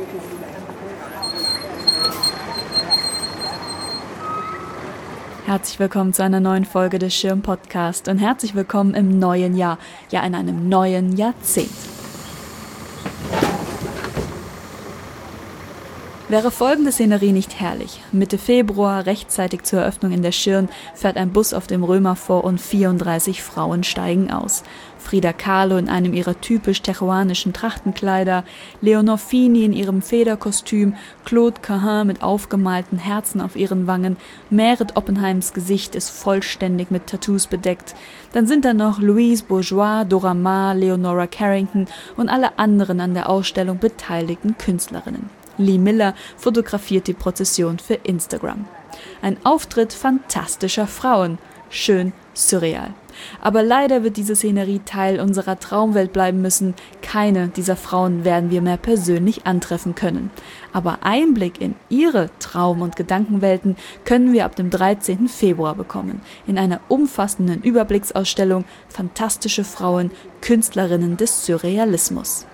Herzlich willkommen zu einer neuen Folge des Schirm-Podcast und herzlich willkommen im neuen Jahr, ja in einem neuen Jahrzehnt. Wäre folgende Szenerie nicht herrlich? Mitte Februar, rechtzeitig zur Eröffnung in der Schirn, fährt ein Bus auf dem Römer vor und 34 Frauen steigen aus. Frida Kahlo in einem ihrer typisch teruanischen Trachtenkleider, Leonor Fini in ihrem Federkostüm, Claude Cahun mit aufgemalten Herzen auf ihren Wangen, Meret Oppenheims Gesicht ist vollständig mit Tattoos bedeckt. Dann sind da noch Louise Bourgeois, Dora Maar, Leonora Carrington und alle anderen an der Ausstellung beteiligten Künstlerinnen. Lee Miller fotografiert die Prozession für Instagram. Ein Auftritt fantastischer Frauen. Schön surreal. Aber leider wird diese Szenerie Teil unserer Traumwelt bleiben müssen. Keine dieser Frauen werden wir mehr persönlich antreffen können. Aber Einblick in ihre Traum- und Gedankenwelten können wir ab dem 13. Februar bekommen. In einer umfassenden Überblicksausstellung Fantastische Frauen, Künstlerinnen des Surrealismus.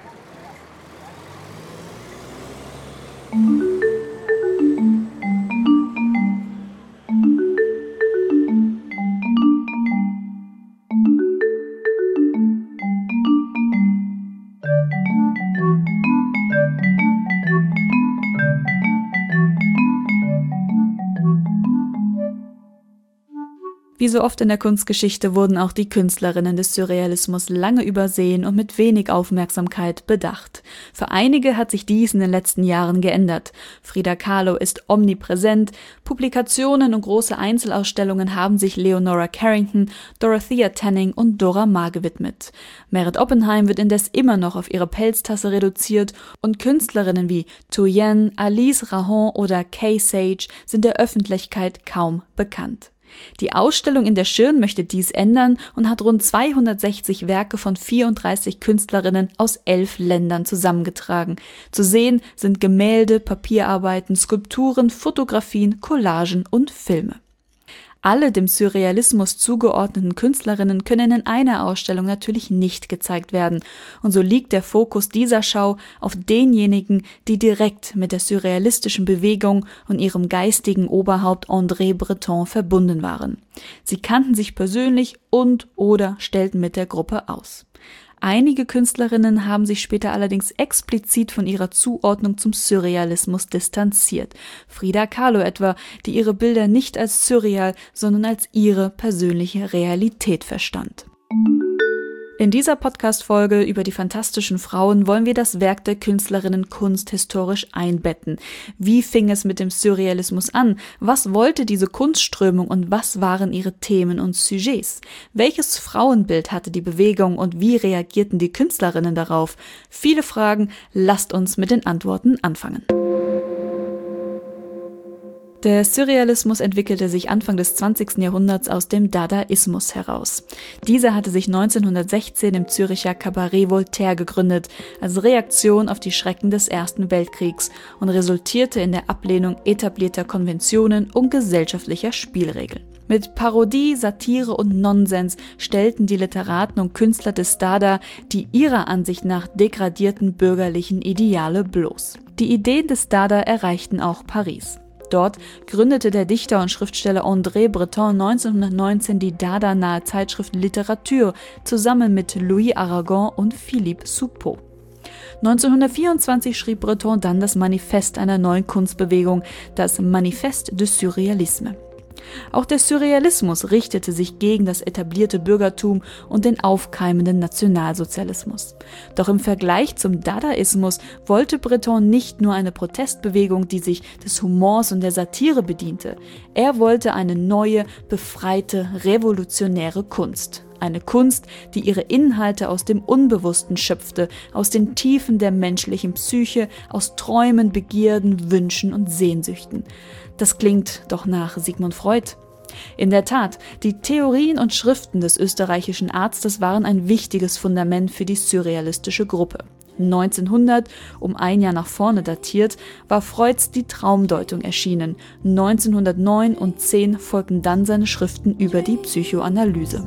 Wie so oft in der Kunstgeschichte wurden auch die Künstlerinnen des Surrealismus lange übersehen und mit wenig Aufmerksamkeit bedacht. Für einige hat sich dies in den letzten Jahren geändert. Frida Kahlo ist omnipräsent, Publikationen und große Einzelausstellungen haben sich Leonora Carrington, Dorothea Tanning und Dora Maar gewidmet. Meret Oppenheim wird indes immer noch auf ihre Pelztasse reduziert und Künstlerinnen wie Tu Yen, Alice Rahon oder Kay Sage sind der Öffentlichkeit kaum bekannt. Die Ausstellung in der Schirn möchte dies ändern und hat rund 260 Werke von 34 Künstlerinnen aus 11 Ländern zusammengetragen. Zu sehen sind Gemälde, Papierarbeiten, Skulpturen, Fotografien, Collagen und Filme. Alle dem Surrealismus zugeordneten Künstlerinnen können in einer Ausstellung natürlich nicht gezeigt werden. Und so liegt der Fokus dieser Schau auf denjenigen, die direkt mit der surrealistischen Bewegung und ihrem geistigen Oberhaupt André Breton verbunden waren. Sie kannten sich persönlich und/oder stellten mit der Gruppe aus. Einige Künstlerinnen haben sich später allerdings explizit von ihrer Zuordnung zum Surrealismus distanziert. Frida Kahlo etwa, die ihre Bilder nicht als surreal, sondern als ihre persönliche Realität verstand. In dieser Podcast-Folge über die fantastischen Frauen wollen wir das Werk der Künstlerinnen kunsthistorisch einbetten. Wie fing es mit dem Surrealismus an? Was wollte diese Kunstströmung und was waren ihre Themen und Sujets? Welches Frauenbild hatte die Bewegung und wie reagierten die Künstlerinnen darauf? Viele Fragen, lasst uns mit den Antworten anfangen. Der Surrealismus entwickelte sich Anfang des 20. Jahrhunderts aus dem Dadaismus heraus. Dieser hatte sich 1916 im Züricher Cabaret Voltaire gegründet, als Reaktion auf die Schrecken des Ersten Weltkriegs und resultierte in der Ablehnung etablierter Konventionen und gesellschaftlicher Spielregeln. Mit Parodie, Satire und Nonsens stellten die Literaten und Künstler des Dada die ihrer Ansicht nach degradierten bürgerlichen Ideale bloß. Die Ideen des Dada erreichten auch Paris. Dort gründete der Dichter und Schriftsteller André Breton 1919 die Dada-nahe Zeitschrift Literature zusammen mit Louis Aragon und Philippe Soupault. 1924 schrieb Breton dann das Manifest einer neuen Kunstbewegung, das Manifeste du Surrealisme. Auch der Surrealismus richtete sich gegen das etablierte Bürgertum und den aufkeimenden Nationalsozialismus. Doch im Vergleich zum Dadaismus wollte Breton nicht nur eine Protestbewegung, die sich des Humors und der Satire bediente. Er wollte eine neue, befreite, revolutionäre Kunst. Eine Kunst, die ihre Inhalte aus dem Unbewussten schöpfte, aus den Tiefen der menschlichen Psyche, aus Träumen, Begierden, Wünschen und Sehnsüchten. Das klingt doch nach Sigmund Freud. In der Tat, die Theorien und Schriften des österreichischen Arztes waren ein wichtiges Fundament für die surrealistische Gruppe. 1900, um ein Jahr nach vorne datiert, war Freuds Die Traumdeutung erschienen. 1909 und 10 folgten dann seine Schriften über die Psychoanalyse.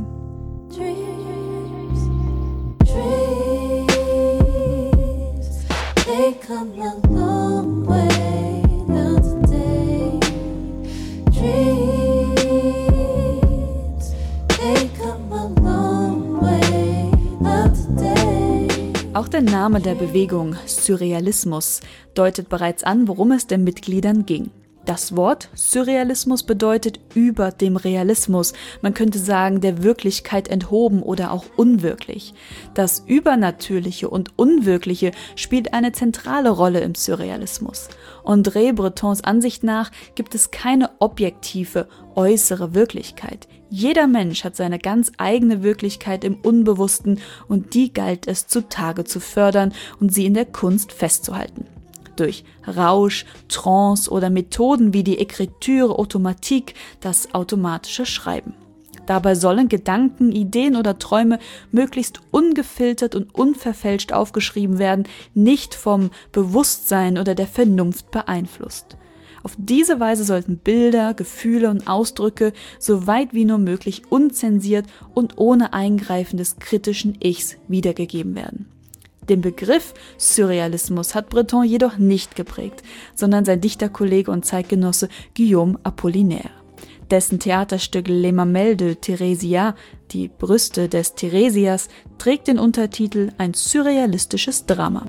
Auch der Name der Bewegung, Surrealismus, deutet bereits an, worum es den Mitgliedern ging. Das Wort Surrealismus bedeutet über dem Realismus, man könnte sagen der Wirklichkeit enthoben oder auch unwirklich. Das Übernatürliche und Unwirkliche spielt eine zentrale Rolle im Surrealismus. André Bretons Ansicht nach gibt es keine objektive, äußere Wirklichkeit. Jeder Mensch hat seine ganz eigene Wirklichkeit im Unbewussten und die galt es zutage zu fördern und sie in der Kunst festzuhalten. Durch Rausch, Trance oder Methoden wie die Écriture automatique, das automatische Schreiben. Dabei sollen Gedanken, Ideen oder Träume möglichst ungefiltert und unverfälscht aufgeschrieben werden, nicht vom Bewusstsein oder der Vernunft beeinflusst. Auf diese Weise sollten Bilder, Gefühle und Ausdrücke so weit wie nur möglich unzensiert und ohne Eingreifen des kritischen Ichs wiedergegeben werden. Den Begriff Surrealismus hat Breton jedoch nicht geprägt, sondern sein Dichterkollege und Zeitgenosse Guillaume Apollinaire. Dessen Theaterstück Les Mamelles de Thérésia, die Brüste des Theresias, trägt den Untertitel Ein surrealistisches Drama.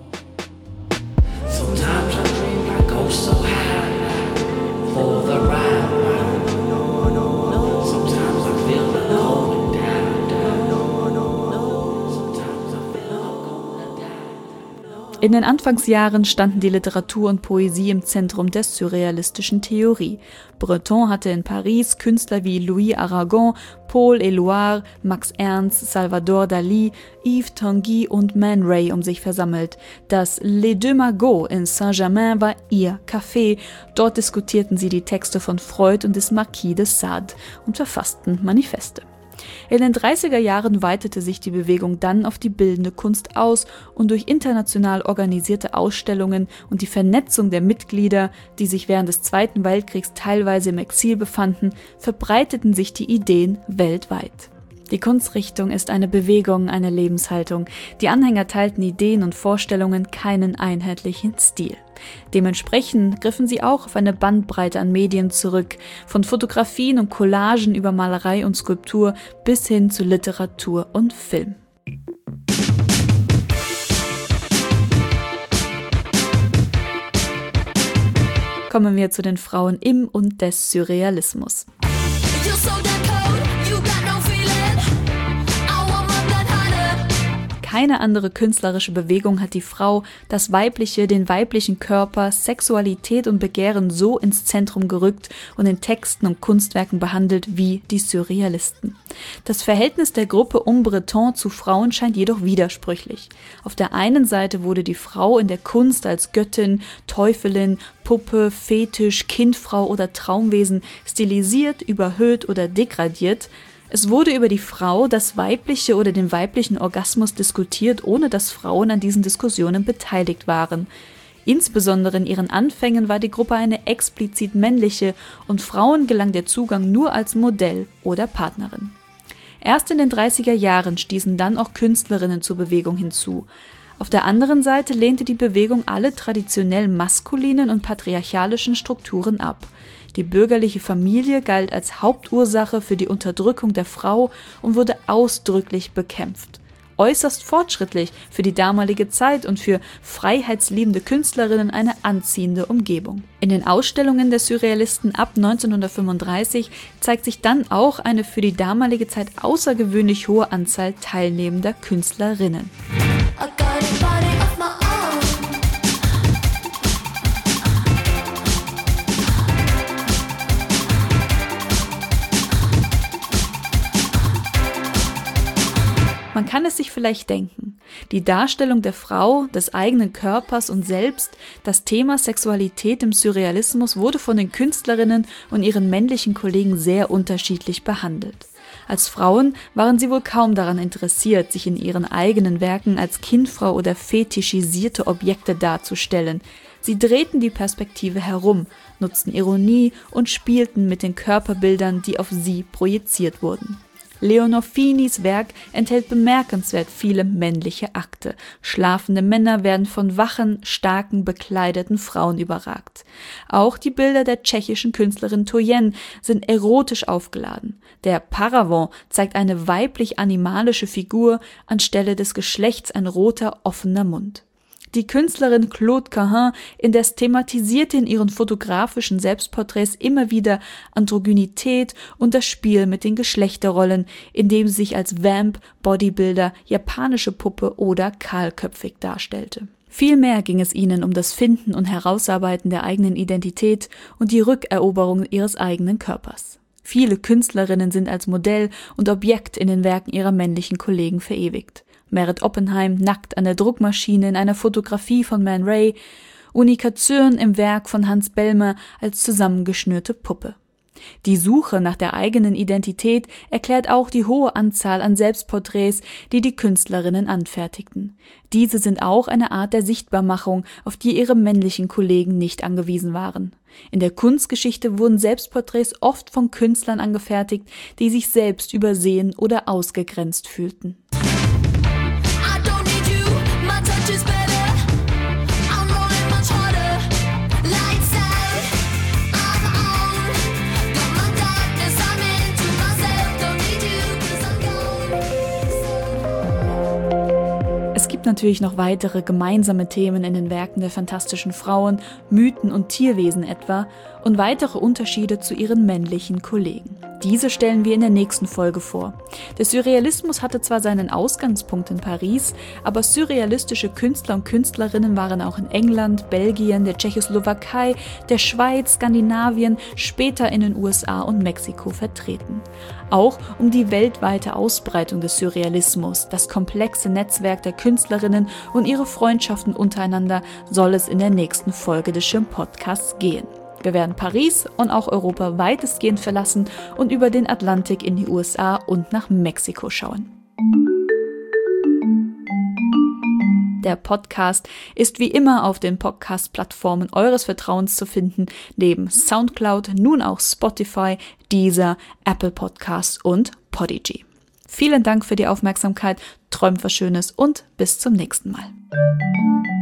In den Anfangsjahren standen die Literatur und Poesie im Zentrum der surrealistischen Theorie. Breton hatte in Paris Künstler wie Louis Aragon, Paul Éluard, Max Ernst, Salvador Dalí, Yves Tanguy und Man Ray um sich versammelt. Das Les Deux Magots in Saint-Germain war ihr Café. Dort diskutierten sie die Texte von Freud und des Marquis de Sade und verfassten Manifeste. In den 30er Jahren weitete sich die Bewegung dann auf die bildende Kunst aus und durch international organisierte Ausstellungen und die Vernetzung der Mitglieder, die sich während des Zweiten Weltkriegs teilweise im Exil befanden, verbreiteten sich die Ideen weltweit. Die Kunstrichtung ist eine Bewegung, eine Lebenshaltung. Die Anhänger teilten Ideen und Vorstellungen, keinen einheitlichen Stil. Dementsprechend griffen sie auch auf eine Bandbreite an Medien zurück, von Fotografien und Collagen über Malerei und Skulptur bis hin zu Literatur und Film. Kommen wir zu den Frauen im und des Surrealismus. Keine andere künstlerische Bewegung hat die Frau, das Weibliche, den weiblichen Körper, Sexualität und Begehren so ins Zentrum gerückt und in Texten und Kunstwerken behandelt wie die Surrealisten. Das Verhältnis der Gruppe um Breton zu Frauen scheint jedoch widersprüchlich. Auf der einen Seite wurde die Frau in der Kunst als Göttin, Teufelin, Puppe, Fetisch, Kindfrau oder Traumwesen stilisiert, überhöht oder degradiert. Es wurde über die Frau, das Weibliche oder den weiblichen Orgasmus diskutiert, ohne dass Frauen an diesen Diskussionen beteiligt waren. Insbesondere in ihren Anfängen war die Gruppe eine explizit männliche und Frauen gelang der Zugang nur als Modell oder Partnerin. Erst in den 30er Jahren stießen dann auch Künstlerinnen zur Bewegung hinzu. Auf der anderen Seite lehnte die Bewegung alle traditionell maskulinen und patriarchalischen Strukturen ab. Die bürgerliche Familie galt als Hauptursache für die Unterdrückung der Frau und wurde ausdrücklich bekämpft. Äußerst fortschrittlich für die damalige Zeit und für freiheitsliebende Künstlerinnen eine anziehende Umgebung. In den Ausstellungen der Surrealisten ab 1935 zeigt sich dann auch eine für die damalige Zeit außergewöhnlich hohe Anzahl teilnehmender Künstlerinnen. Man kann es sich vielleicht denken. Die Darstellung der Frau, des eigenen Körpers und selbst, das Thema Sexualität im Surrealismus wurde von den Künstlerinnen und ihren männlichen Kollegen sehr unterschiedlich behandelt. Als Frauen waren sie wohl kaum daran interessiert, sich in ihren eigenen Werken als Kindfrau oder fetischisierte Objekte darzustellen. Sie drehten die Perspektive herum, nutzten Ironie und spielten mit den Körperbildern, die auf sie projiziert wurden. Leonor Finis Werk enthält bemerkenswert viele männliche Akte. Schlafende Männer werden von wachen, starken, bekleideten Frauen überragt. Auch die Bilder der tschechischen Künstlerin Toyen sind erotisch aufgeladen. Der Paravent zeigt eine weiblich-animalische Figur, anstelle des Geschlechts ein roter, offener Mund. Die Künstlerin Claude Cahun indes thematisierte in ihren fotografischen Selbstporträts immer wieder Androgynität und das Spiel mit den Geschlechterrollen, indem sie sich als Vamp, Bodybuilder, japanische Puppe oder kahlköpfig darstellte. Vielmehr ging es ihnen um das Finden und Herausarbeiten der eigenen Identität und die Rückeroberung ihres eigenen Körpers. Viele Künstlerinnen sind als Modell und Objekt in den Werken ihrer männlichen Kollegen verewigt. Meret Oppenheim nackt an der Druckmaschine in einer Fotografie von Man Ray, Unica Zürn im Werk von Hans Bellmer als zusammengeschnürte Puppe. Die Suche nach der eigenen Identität erklärt auch die hohe Anzahl an Selbstporträts, die die Künstlerinnen anfertigten. Diese sind auch eine Art der Sichtbarmachung, auf die ihre männlichen Kollegen nicht angewiesen waren. In der Kunstgeschichte wurden Selbstporträts oft von Künstlern angefertigt, die sich selbst übersehen oder ausgegrenzt fühlten. Es gibt natürlich noch weitere gemeinsame Themen in den Werken der fantastischen Frauen, Mythen und Tierwesen etwa und weitere Unterschiede zu ihren männlichen Kollegen. Diese stellen wir in der nächsten Folge vor. Der Surrealismus hatte zwar seinen Ausgangspunkt in Paris, aber surrealistische Künstler und Künstlerinnen waren auch in England, Belgien, der Tschechoslowakei, der Schweiz, Skandinavien, später in den USA und Mexiko vertreten. Auch um die weltweite Ausbreitung des Surrealismus, das komplexe Netzwerk der Künstlerinnen und ihre Freundschaften untereinander soll es in der nächsten Folge des Schirm-Podcasts gehen. Wir werden Paris und auch Europa weitestgehend verlassen und über den Atlantik in die USA und nach Mexiko schauen. Der Podcast ist wie immer auf den Podcast-Plattformen eures Vertrauens zu finden, neben Soundcloud, nun auch Spotify, Deezer, Apple Podcasts und Podigy. Vielen Dank für die Aufmerksamkeit, träumt was Schönes und bis zum nächsten Mal.